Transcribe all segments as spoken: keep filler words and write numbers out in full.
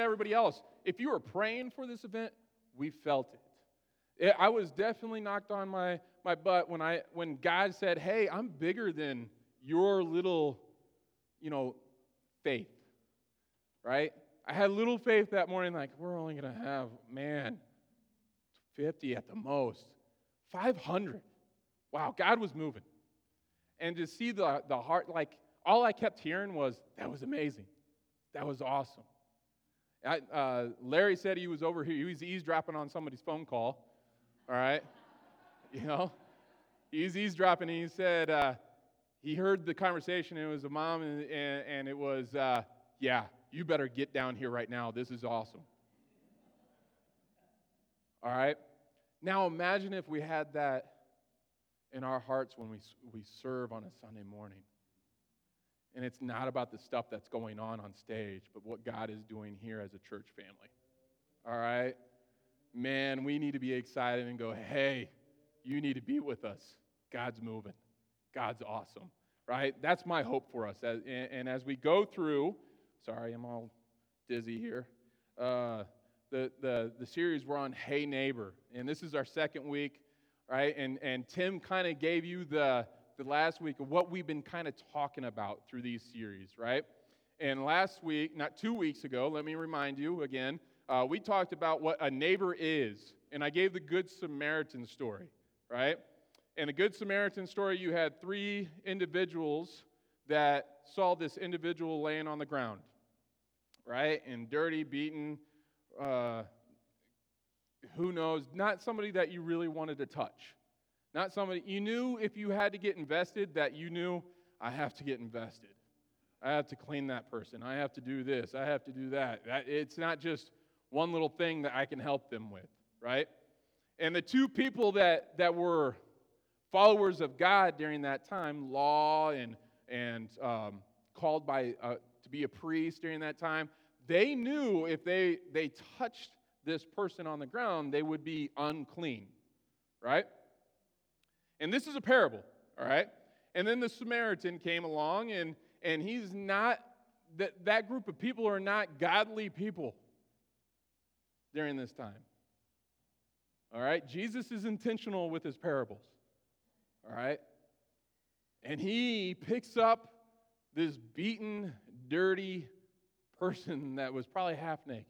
everybody else, if you were praying for this event, we felt it. it I was definitely knocked on my, my butt when I when God said, hey, I'm bigger than your little, you know, faith, right? I had little faith that morning, like, we're only going to have, man, fifty at the most, five hundred. Wow, God was moving. And to see the, the heart, like, all I kept hearing was, that was amazing. That was awesome. I, uh, Larry said he was over here. He was eavesdropping on somebody's phone call, all right? You know, he was eavesdropping, and he said uh, he heard the conversation. It was a mom, and, and, and it was, uh, yeah, you better get down here right now. This is awesome. All right? Now imagine if we had that in our hearts when we we serve on a Sunday morning. And it's not about the stuff that's going on on stage, but what God is doing here as a church family. All right? Man, we need to be excited and go, hey, you need to be with us. God's moving. God's awesome. Right? That's my hope for us. As, and, and as we go through, sorry, I'm all dizzy here. Uh, the, the, the series we're on, Hey Neighbor. And this is our second week, right? And, and Tim kind of gave you the... the last week of what we've been kind of talking about through these series, right? And last week, not two weeks ago, let me remind you again, uh, we talked about what a neighbor is, and I gave the Good Samaritan story, right? In the Good Samaritan story, you had three individuals that saw this individual laying on the ground, right? And dirty, beaten, uh, who knows, not somebody that you really wanted to touch. Not somebody, you knew if you had to get invested that you knew, I have to get invested. I have to clean that person. I have to do this. I have to do that. that. It's not just one little thing that I can help them with, right? And the two people that, that were followers of God during that time, law and, and um, called by uh, to be a priest during that time, they knew if they, they touched this person on the ground, they would be unclean, right? And this is a parable, all right? And then the Samaritan came along, and, and he's not, that, that group of people are not godly people during this time. All right? Jesus is intentional with his parables, all right? And he picks up this beaten, dirty person that was probably half naked,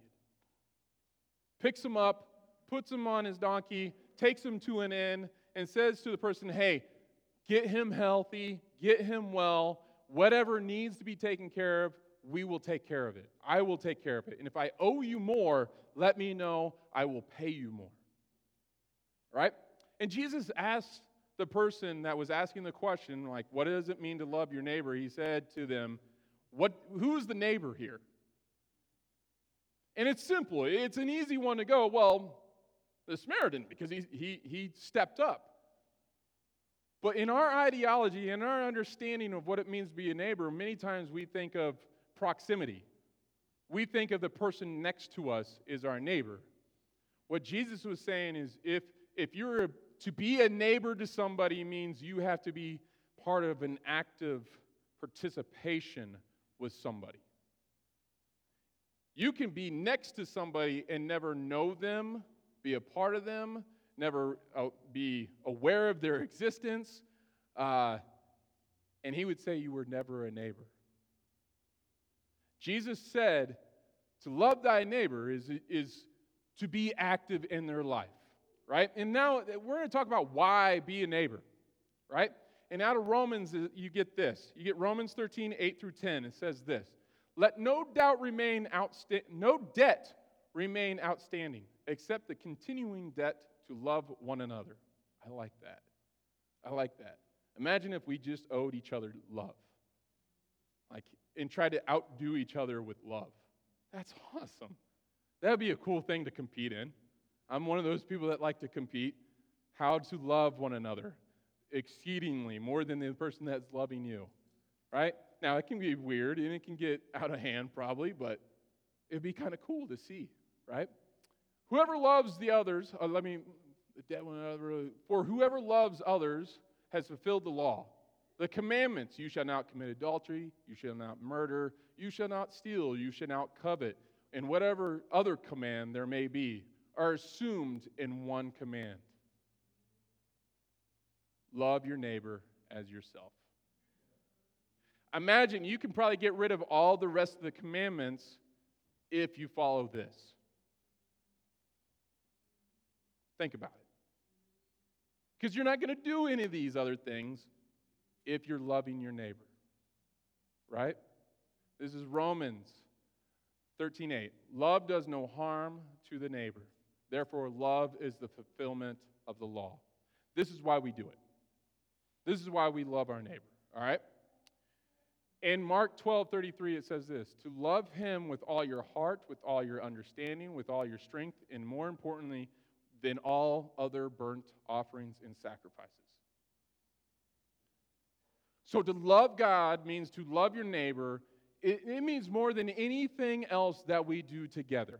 picks him up, puts him on his donkey, takes him to an inn, and says to the person, hey, get him healthy, get him well, whatever needs to be taken care of, we will take care of it. I will take care of it. And if I owe you more, let me know, I will pay you more. Right? And Jesus asked the person that was asking the question, like, what does it mean to love your neighbor? He said to them, "What? Who's the neighbor here?" And it's simple. It's an easy one to go, well, the Samaritan, because he, he, he stepped up. But in our ideology, in our understanding of what it means to be a neighbor, many times we think of proximity. We think of the person next to us as our neighbor. What Jesus was saying is if, if you're a, to be a neighbor to somebody means you have to be part of an active participation with somebody. You can be next to somebody and never know them, be a part of them, never uh, be aware of their existence, uh, and he would say you were never a neighbor. Jesus said to love thy neighbor is, is to be active in their life, right? And now we're going to talk about why be a neighbor, right? And out of Romans, you get this. You get Romans thirteen, eight through ten. It says this, let no doubt remain outsta- no debt remain outstanding, except the continuing debt to love one another. I like that. I like that. Imagine if we just owed each other love, like, and tried to outdo each other with love. That's awesome. That would be a cool thing to compete in. I'm one of those people that like to compete. How to love one another exceedingly more than the person that's loving you, right? Now, it can be weird, and it can get out of hand probably, but it'd be kind of cool to see, right? Whoever loves the others, uh, let me, for whoever loves others has fulfilled the law. The commandments, you shall not commit adultery, you shall not murder, you shall not steal, you shall not covet. and whatever other command there may be are assumed in one command. Love your neighbor as yourself. Imagine you can probably get rid of all the rest of the commandments if you follow this. Think about it. Because you're not going to do any of these other things if you're loving your neighbor. Right? This is Romans thirteen eight. Love does no harm to the neighbor. Therefore, love is the fulfillment of the law. This is why we do it. This is why we love our neighbor. All right? In Mark twelve thirty-three, it says this: to love him with all your heart, with all your understanding, with all your strength, and more importantly, than all other burnt offerings and sacrifices. So to love God means to love your neighbor. It, it means more than anything else that we do together.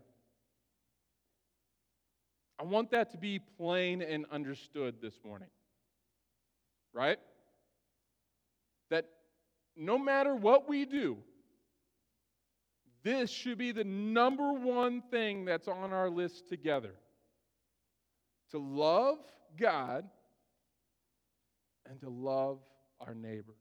I want that to be plain and understood this morning. Right? That no matter what we do, this should be the number one thing that's on our list together. To love God and to love our neighbor.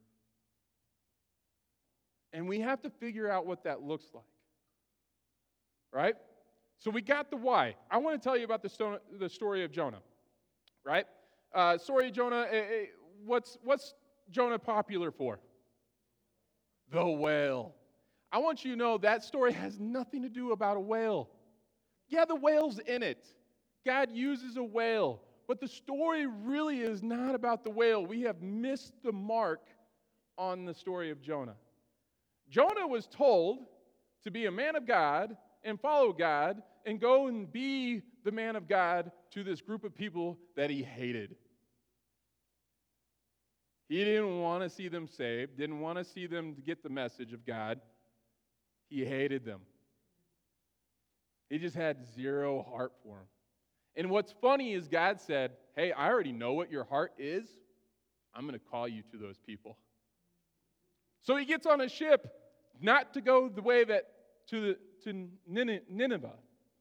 And we have to figure out what that looks like. Right? So we got the why. I want to tell you about the, sto- the story of Jonah. Right? Uh, story of Jonah, uh, what's, what's Jonah popular for? The whale. I want you to know that story has nothing to do about a whale. Yeah, the whale's in it. God uses a whale. But the story really is not about the whale. We have missed the mark on the story of Jonah. Jonah was told to be a man of God and follow God and go and be the man of God to this group of people that he hated. He didn't want to see them saved, didn't want to see them get the message of God. He hated them. He just had zero heart for them. And what's funny is God said, hey, I already know what your heart is. I'm going to call you to those people. So he gets on a ship, not to go the way that to the to Nineveh,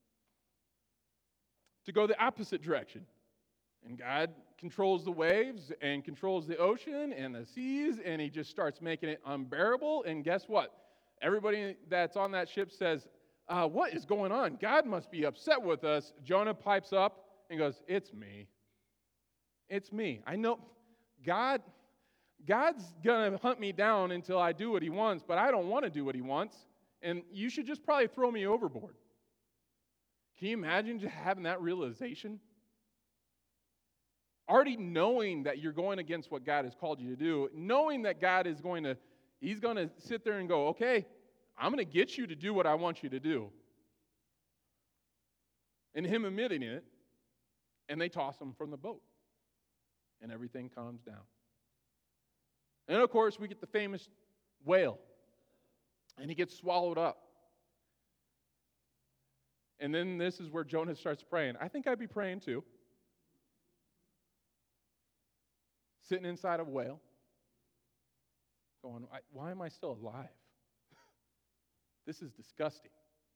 to go the opposite direction. And God controls the waves and controls the ocean and the seas, and he just starts making it unbearable. And guess what? Everybody that's on that ship says, uh, what is going on? God must be upset with us. Jonah pipes up and goes, it's me. It's me. I know God, God's going to hunt me down until I do what he wants, but I don't want to do what he wants, and you should just probably throw me overboard. Can you imagine just having that realization? Already knowing that you're going against what God has called you to do, knowing that God is going to, he's going to sit there and go, okay, I'm going to get you to do what I want you to do. And him admitting it, and they toss him from the boat. And everything calms down. And of course, we get the famous whale. And he gets swallowed up. And then this is where Jonah starts praying. I think I'd be praying too. Sitting inside of a whale. Going, why am I still alive? This is disgusting.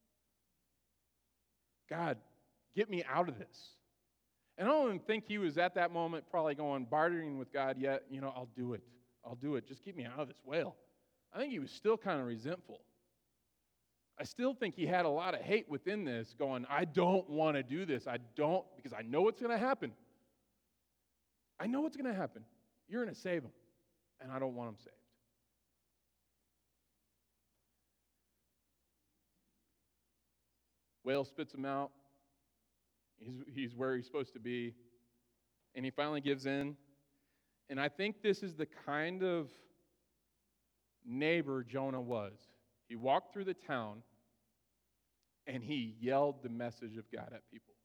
God, get me out of this. And I don't even think he was at that moment probably going, bartering with God yet. You know, I'll do it. I'll do it. Just get me out of this whale. I think he was still kind of resentful. I still think he had a lot of hate within this, going, I don't want to do this. I don't, because I know what's going to happen. I know what's going to happen. You're going to save him, and I don't want him saved. Whale spits him out. He's, he's where he's supposed to be. And he finally gives in. And I think this is the kind of neighbor Jonah was. He walked through the town, and he yelled the message of God at people.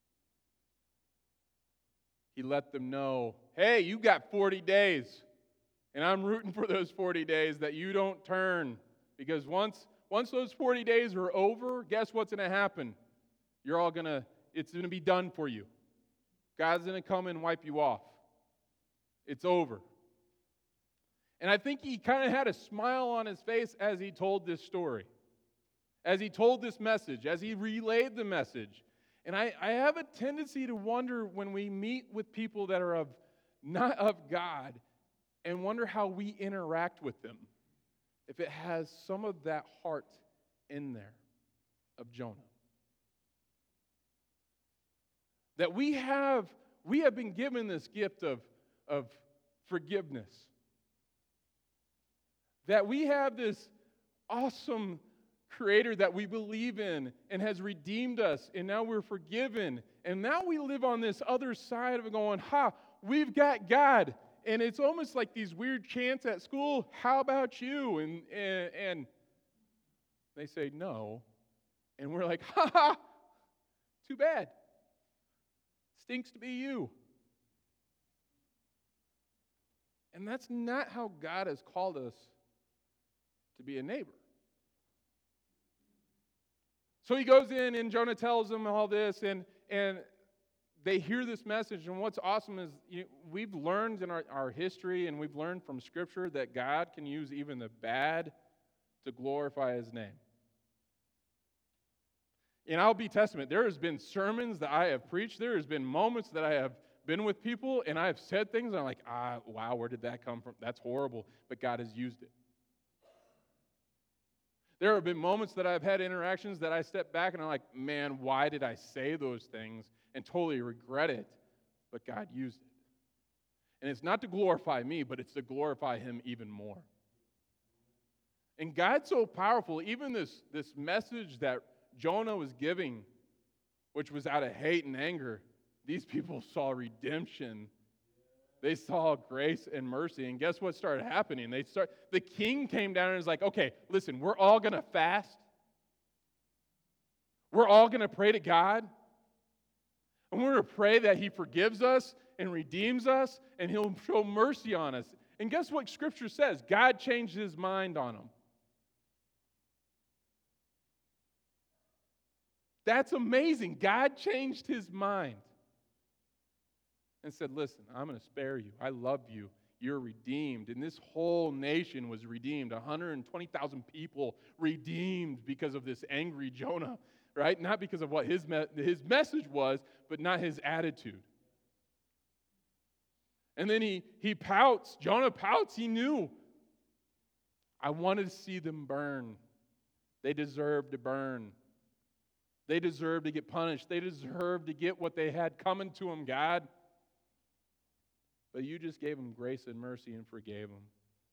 He let them know, hey, you got forty days. And I'm rooting for those forty days that you don't turn. Because once Once those forty days are over, guess what's going to happen? You're all going to, it's going to be done for you. God's going to come and wipe you off. It's over. And I think he kind of had a smile on his face as he told this story. as he told this message, as he relayed the message. And I, I have a tendency to wonder when we meet with people that are of not of God and wonder how we interact with them, if it has some of that heart in there of Jonah. That we have, we have been given this gift of, of forgiveness. That we have this awesome Creator that we believe in and has redeemed us, and now we're forgiven. And now we live on this other side of it going, ha, we've got God. And it's almost like these weird chants at school, how about you? And, and, and they say no. And we're like, ha ha, too bad. Stinks to be you. And that's not how God has called us to be a neighbor. So he goes in and Jonah tells them all this, and, and they hear this message. And what's awesome is you know, we've learned in our, our history and we've learned from Scripture that God can use even the bad to glorify His name. And I'll be testament. There has been sermons that I have preached. There has been moments that I have been with people and I have said things and I'm like, ah, wow, where did that come from? That's horrible. But God has used it. There have been moments that I've had interactions that I step back and I'm like, man, why did I say those things and totally regret it? But God used it. And it's not to glorify me, but it's to glorify Him even more. And God's so powerful, even this, this message that Jonah was giving, which was out of hate and anger, these people saw redemption. They saw grace and mercy. And guess what started happening? They start. The king came down and was like, okay, listen, we're all going to fast. We're all going to pray to God. And we're going to pray that He forgives us and redeems us and He'll show mercy on us. And guess what Scripture says? God changed His mind on them. That's amazing. God changed His mind. And said, listen, I'm going to spare you. I love you. You're redeemed. And this whole nation was redeemed. one hundred twenty thousand people redeemed because of this angry Jonah, right? Not because of what his, me- his message was, but not his attitude. And then he, he pouts. Jonah pouts. He knew. I wanted to see them burn. They deserve to burn. They deserve to get punished. They deserve to get what they had coming to them, God. But you just gave him grace and mercy and forgave him.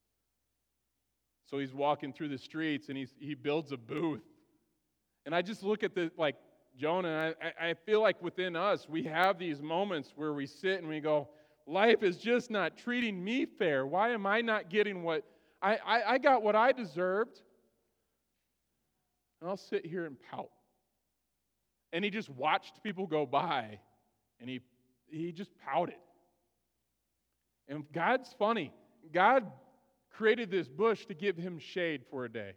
So he's walking through the streets and he's, he builds a booth. And I just look at the, like, Jonah, and I, I feel like within us, we have these moments where we sit and we go, life is just not treating me fair. Why am I not getting what, I, I, I got what I deserved. And I'll sit here and pout. And he just watched people go by and he he just pouted. And God's funny. God created this bush to give him shade for a day.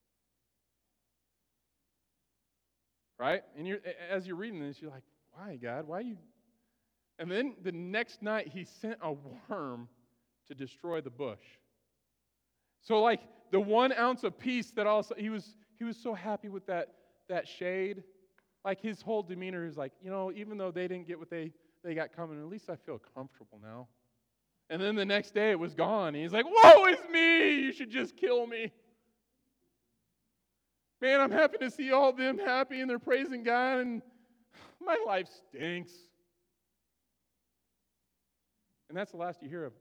Right? And you're, as you're reading this, you're like, why, God? Why you? And then the next night, he sent a worm to destroy the bush. So, like, the one ounce of peace that also, he was he was so happy with that, that shade. Like, his whole demeanor is like, you know, even though they didn't get what they, they got coming, at least I feel comfortable now. And then the next day it was gone. And he's like, woe is me! You should just kill me. Man, I'm happy to see all of them happy and they're praising God, and my life stinks. And that's the last you hear of him.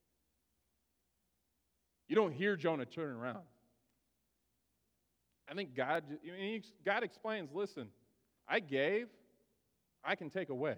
You don't hear Jonah turn around. I think God, I mean, God explains, listen, I gave, I can take away.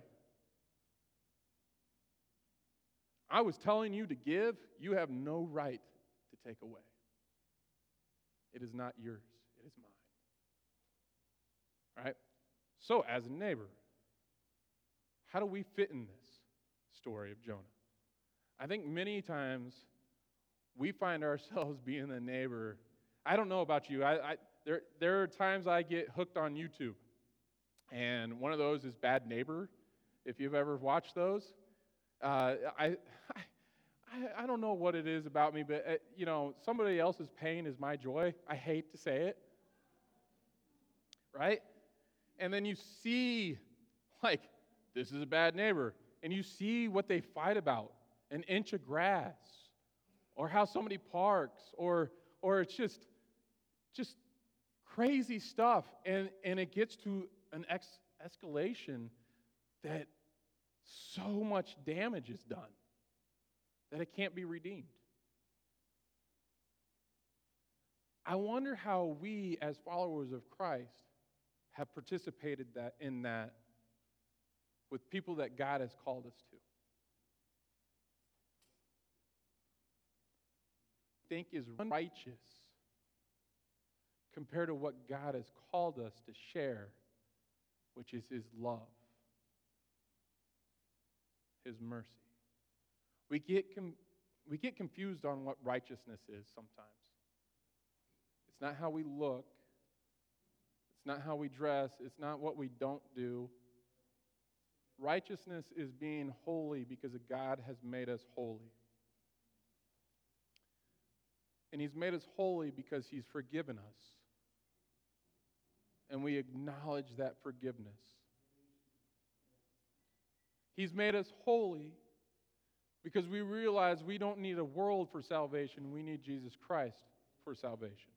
I was telling you to give, you have no right to take away. It is not yours, it is mine. All right? So, as a neighbor, how do we fit in this story of Jonah? I think many times we find ourselves being a neighbor. I don't know about you. I, I there, there are times I get hooked on YouTube. And one of those is Bad Neighbor, if you've ever watched those. Uh, I, I, I don't know what it is about me, but, uh, you know, somebody else's pain is my joy. I hate to say it. right? And then you see, like, this is a bad neighbor, and you see what they fight about, an inch of grass, or how somebody parks, or or it's just just crazy stuff, and and it gets to an ex- escalation that so much damage is done that it can't be redeemed. I wonder how we, as followers of Christ, have participated that in that with people that God has called us to. Think is righteous compared to what God has called us to share, which is His love, His mercy. We get com- we get confused on what righteousness is sometimes. It's not how we look. It's not how we dress. It's not what we don't do. Righteousness is being holy because God has made us holy. And He's made us holy because He's forgiven us. And we acknowledge that forgiveness. He's made us holy because we realize we don't need a world for salvation. We need Jesus Christ for salvation.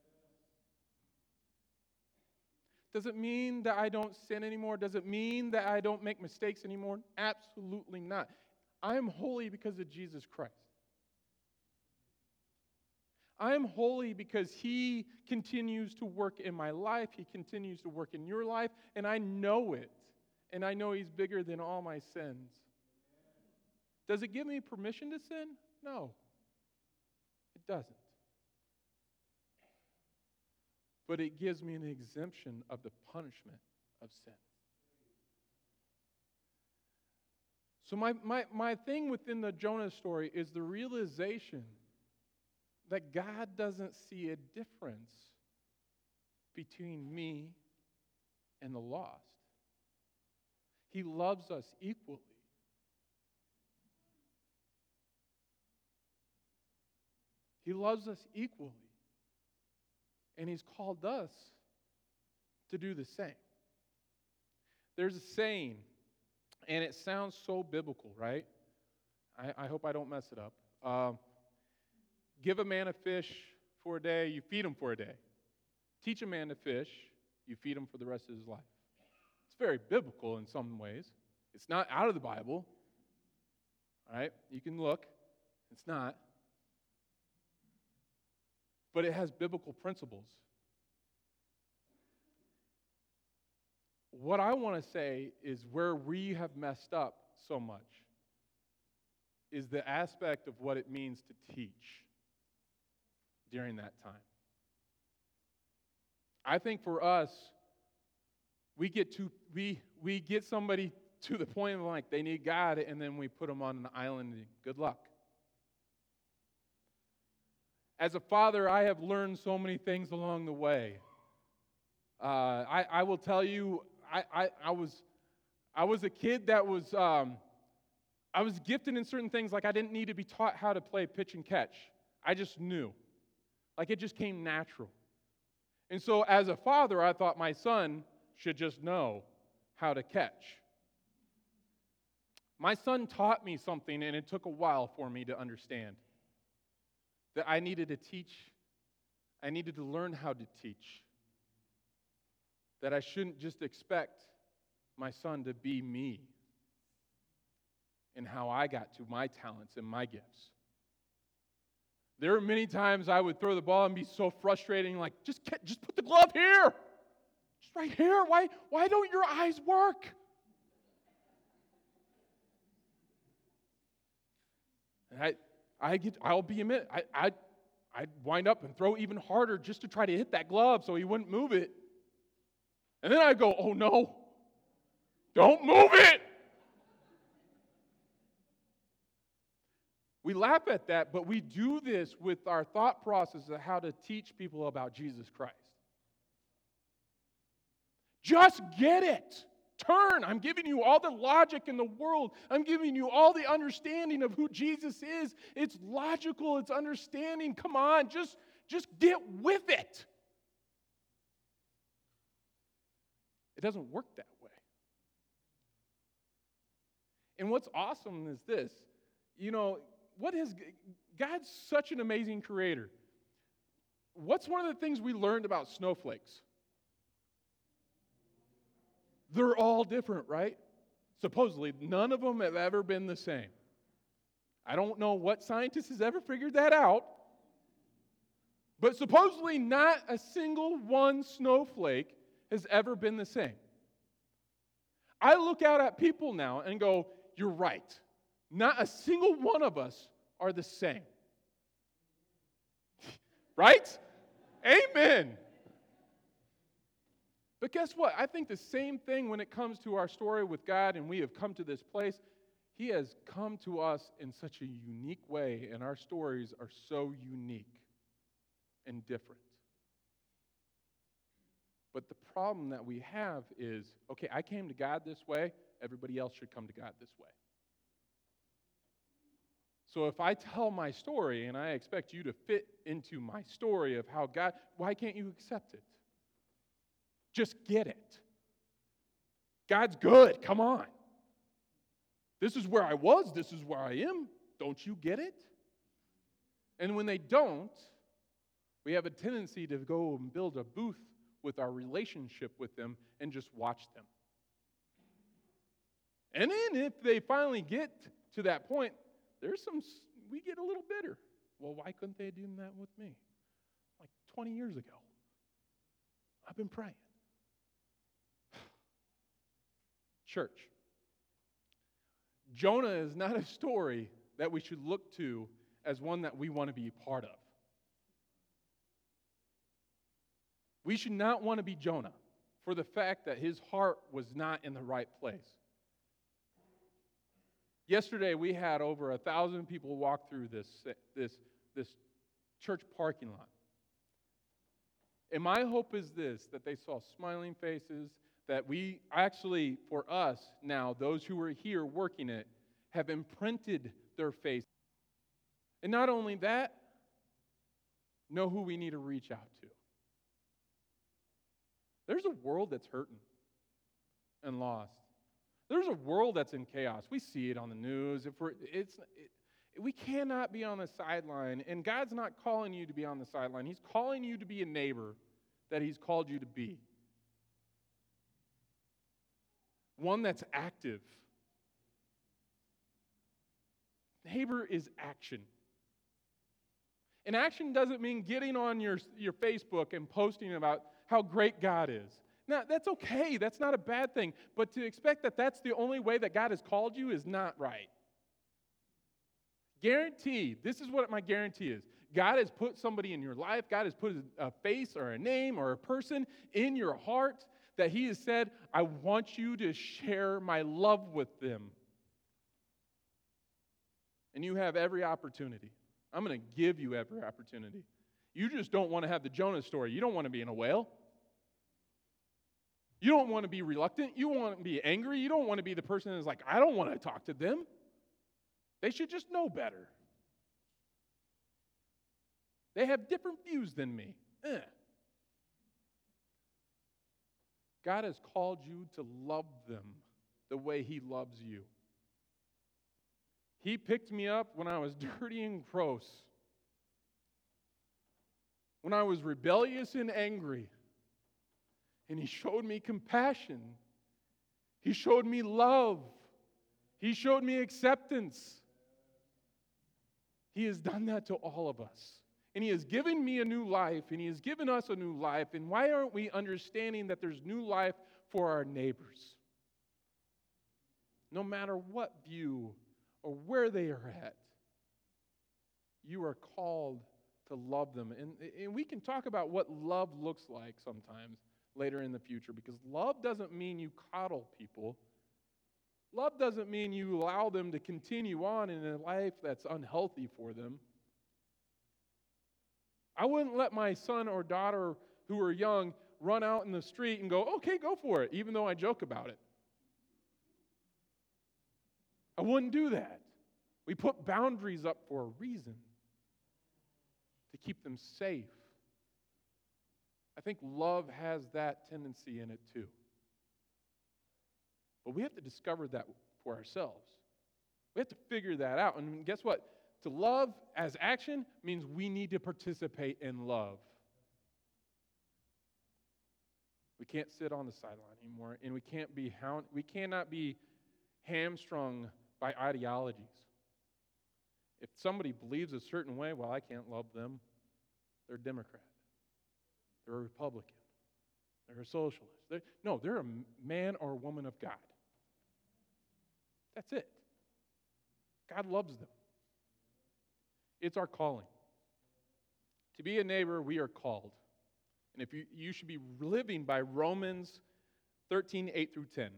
Does it mean that I don't sin anymore? Does it mean that I don't make mistakes anymore? Absolutely not. I am holy because of Jesus Christ. I am holy because He continues to work in my life. He continues to work in your life, and I know it. And I know He's bigger than all my sins. Does it give me permission to sin? No, it doesn't. But it gives me an exemption of the punishment of sin. So my, my, my thing within the Jonah story is the realization that God doesn't see a difference between me and the lost. He loves us equally. He loves us equally. And He's called us to do the same. There's a saying, and it sounds so biblical, right? I, I hope I don't mess it up. Uh, give a man a fish for a day, you feed him for a day. Teach a man to fish, you feed him for the rest of his life. It's very biblical in some ways. It's not out of the Bible. All right? You can look. It's not. But it has biblical principles. What I want to say is where we have messed up so much is the aspect of what it means to teach during that time. I think for us, we get to we we get somebody to the point of like they need God, and then we put them on an island and good luck. As a father, I have learned so many things along the way. Uh, I, I will tell you, I, I, I was I was a kid that was um, I was gifted in certain things. Like I didn't need to be taught how to play pitch and catch. I just knew, like it just came natural. And so, as a father, I thought my son should just know how to catch. My son taught me something, and it took a while for me to understand. That I needed to teach, I needed to learn how to teach. That I shouldn't just expect my son to be me and how I got to my talents and my gifts. There were many times I would throw the ball and be so frustrating, like, just get, just put the glove here. Just right here. Why, why don't your eyes work? And I I get, I'll be a minute. I, I, I'd wind up and throw even harder just to try to hit that glove so he wouldn't move it. And then I'd go, oh no, don't move it. We laugh at that, but we do this with our thought process of how to teach people about Jesus Christ. Just get it. Turn. I'm giving you all the logic in the world. I'm giving you all the understanding of who Jesus is. It's logical. It's understanding. Come on, just, just get with it. It doesn't work that way. And what's awesome is this. You know, what is God's such an amazing creator. What's one of the things we learned about snowflakes? They're all different, right? Supposedly, none of them have ever been the same. I don't know what scientist has ever figured that out, but supposedly not a single one snowflake has ever been the same. I look out at people now and go, you're right. Not a single one of us are the same. Right? Amen. But guess what? I think the same thing when it comes to our story with God, and we have come to this place. He has come to us in such a unique way, and our stories are so unique and different. But the problem that we have is, okay, I came to God this way, everybody else should come to God this way. So if I tell my story and I expect you to fit into my story of how God, why can't you accept it? Just get it. God's good. Come on. This is where I was. This is where I am. Don't you get it? And when they don't, we have a tendency to go and build a booth with our relationship with them and just watch them. And then if they finally get to that point, there's some, we get a little bitter. Well, why couldn't they do that with me? Like twenty years ago. I've been praying. Church, Jonah is not a story that we should look to as one that we want to be a part of. We should not want to be Jonah for the fact that his heart was not in the right place. Yesterday, we had over a thousand people walk through this, this, this church parking lot. And my hope is this, that they saw smiling faces, that we actually, for us now, those who are here working it, have imprinted their face. And not only that, know who we need to reach out to. There's a world that's hurting and lost. There's a world that's in chaos. We see it on the news. If we're, it's, it, we cannot be on the sideline, and God's not calling you to be on the sideline. He's calling you to be a neighbor that He's called you to be. One that's active. Neighbor is action. And action doesn't mean getting on your, your Facebook and posting about how great God is. Now, that's okay. That's not a bad thing. But to expect that that's the only way that God has called you is not right. Guaranteed, this is what my guarantee is. God has put somebody in your life. God has put a face or a name or a person in your heart that He has said, I want you to share my love with them. And you have every opportunity. I'm going to give you every opportunity. You just don't want to have the Jonah story. You don't want to be in a whale. You don't want to be reluctant. You want to be angry. You don't want to be the person that's like, I don't want to talk to them. They should just know better. They have different views than me. Eh. God has called you to love them the way He loves you. He picked me up when I was dirty and gross, when I was rebellious and angry, and He showed me compassion. He showed me love. He showed me acceptance. He has done that to all of us. And He has given me a new life, and He has given us a new life. And why aren't we understanding that there's new life for our neighbors? No matter what view or where they are at, you are called to love them. And, and we can talk about what love looks like sometimes later in the future, because love doesn't mean you coddle people. Love doesn't mean you allow them to continue on in a life that's unhealthy for them. I wouldn't let my son or daughter who are young run out in the street and go, okay, go for it, even though I joke about it. I wouldn't do that. We put boundaries up for a reason, to keep them safe. I think love has that tendency in it too. But we have to discover that for ourselves. We have to figure that out. And guess what? To love as action means we need to participate in love. We can't sit on the sideline anymore, and we can't be hound, we cannot be hamstrung by ideologies. If somebody believes a certain way, well, I can't love them. They're a Democrat. They're a Republican. They're a socialist. They're, no, they're a man or a woman of God. That's it. God loves them. It's our calling. To be a neighbor, we are called. And if you, you should be living by Romans thirteen, eight through ten.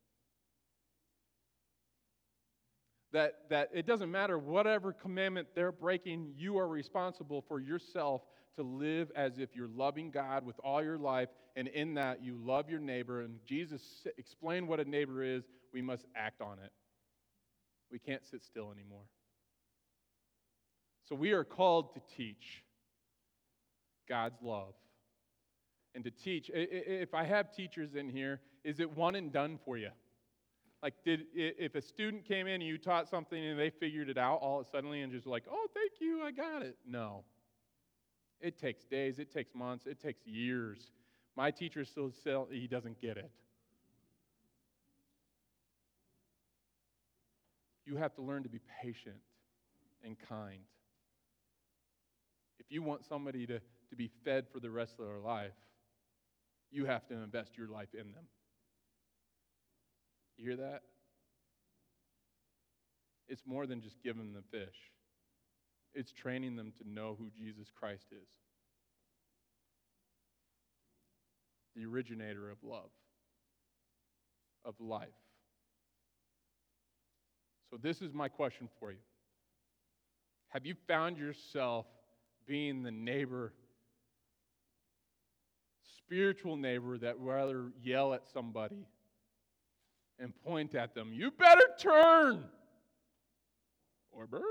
That, that it doesn't matter whatever commandment they're breaking, you are responsible for yourself to live as if you're loving God with all your life, and in that you love your neighbor. And Jesus explained what a neighbor is. We must act on it. We can't sit still anymore. So we are called to teach God's love. And to teach, if I have teachers in here, is it one and done for you? Like, did if a student came in and you taught something and they figured it out all of a sudden and just like, oh, thank you, I got it. No. It takes days, it takes months, it takes years. My teacher still says he doesn't get it. You have to learn to be patient and kind. If you want somebody to, to be fed for the rest of their life, you have to invest your life in them. You hear that? It's more than just giving them fish. It's training them to know who Jesus Christ is. The originator of love, of life. So this is my question for you. Have you found yourself being the neighbor, spiritual neighbor that would rather yell at somebody and point at them, you better turn or burn?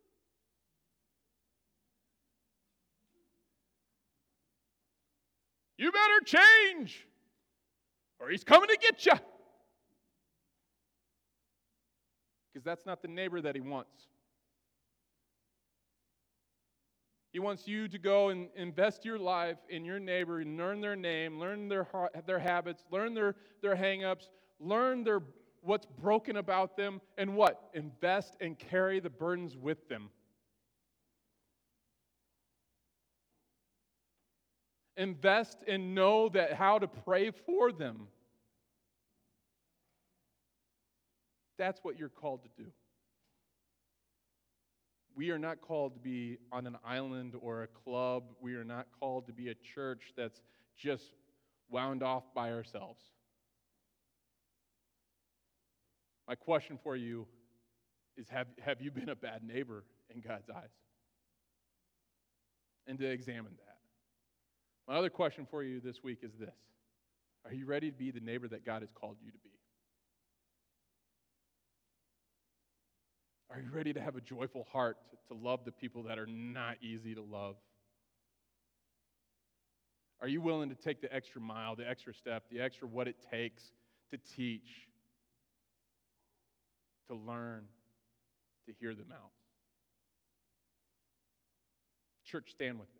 You better change or he's coming to get you. Because that's not the neighbor that he wants. He wants you to go and invest your life in your neighbor and learn their name, learn their their habits, learn their, their hang-ups, learn their what's broken about them, and what? Invest and carry the burdens with them. Invest and know that how to pray for them. That's what you're called to do. We are not called to be on an island or a club. We are not called to be a church that's just wound off by ourselves. My question for you is, have, have you been a bad neighbor in God's eyes? And to examine that. My other question for you this week is this. Are you ready to be the neighbor that God has called you to be? Are you ready to have a joyful heart to, to love the people that are not easy to love? Are you willing to take the extra mile, the extra step, the extra what it takes to teach, to learn, to hear them out? Church, stand with me.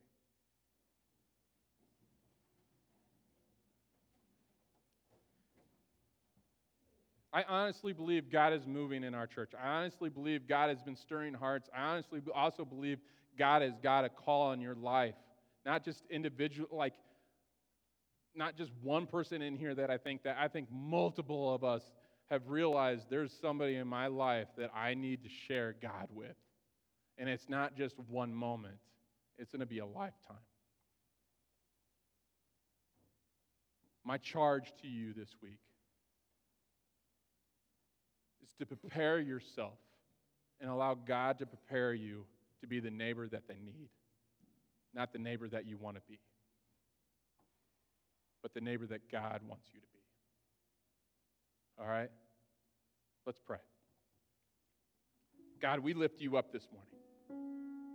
I honestly believe God is moving in our church. I honestly believe God has been stirring hearts. I honestly also believe God has got a call on your life. Not just individual, like, not just one person in here that I think that. I think multiple of us have realized there's somebody in my life that I need to share God with. And it's not just one moment. It's going to be a lifetime. My charge to you this week is to prepare yourself and allow God to prepare you to be the neighbor that they need. Not the neighbor that you want to be, but the neighbor that God wants you to be. All right? Let's pray. God, we lift you up this morning.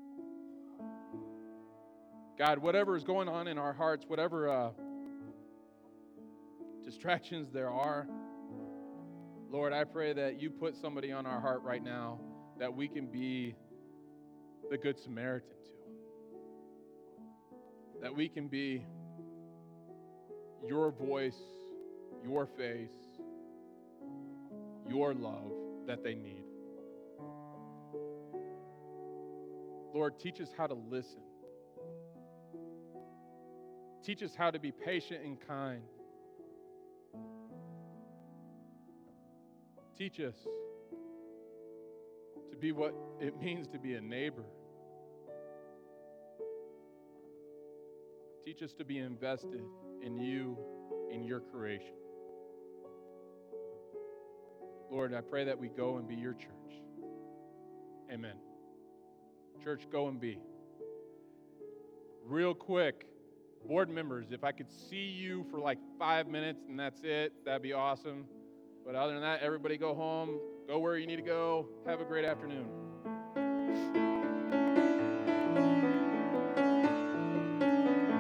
God, whatever is going on in our hearts, whatever uh, distractions there are, Lord, I pray that you put somebody on our heart right now that we can be the Good Samaritan to. That we can be your voice, your face, your love that they need. Lord, teach us how to listen. Teach us how to be patient and kind. Teach us to be what it means to be a neighbor. Teach us to be invested in you, in your creation. Lord, I pray that we go and be your church. Amen. Church, go and be. Real quick, board members, if I could see you for like five minutes and that's it, that'd be awesome. But other than that, everybody go home, go where you need to go. Have a great afternoon.